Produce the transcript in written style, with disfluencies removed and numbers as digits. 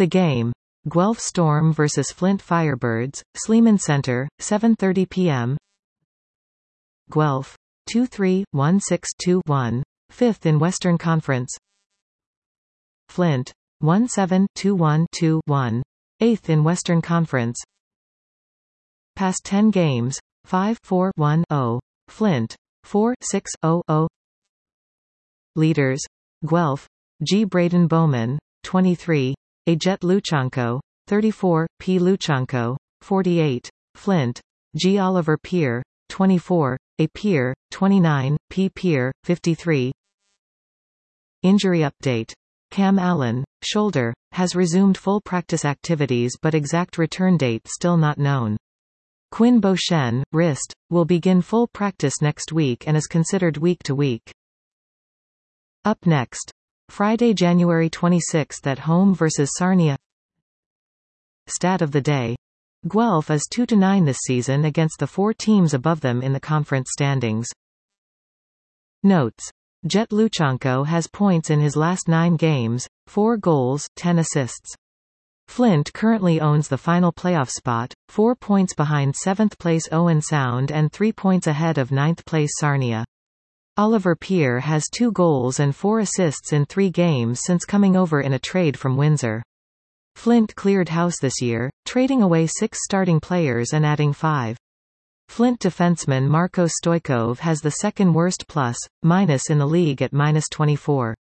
The game. Guelph Storm vs Flint Firebirds, Sleeman Center, 7:30 p.m. Guelph. 2-3-1-6-2-1. 5th in Western Conference. Flint. 1-7-2-1-2-1. 8th in Western Conference. Past 10 games. 5-4-1-0. Flint. 4-6-0-0. Leaders. Guelph. G. Braden Bowman, 23. A. Jet Luchanko, 34. P. Luchanko, 48. Flint. G. Oliver Peer, 24. A. Peer, 29. P. Peer, 53. Injury update. Cam Allen, shoulder, has resumed full practice activities but exact return date still not known. Quinn Beauchene, wrist, will begin full practice next week and is considered week to week. Up next. Friday, January 26 at home vs Sarnia. Stat of the day. Guelph is 2-9 this season against the 4 teams above them in the conference standings. Notes. Jet Luchanko has points in his last 9 games, 4 goals, 10 assists. Flint currently owns the final playoff spot, 4 points behind 7th place Owen Sound and 3 points ahead of 9th place Sarnia. Oliver Peer has 2 goals and 4 assists in 3 games since coming over in a trade from Windsor. Flint cleared house this year, trading away 6 starting players and adding 5. Flint defenseman Marko Stoikov has the second worst plus/minus in the league at -24.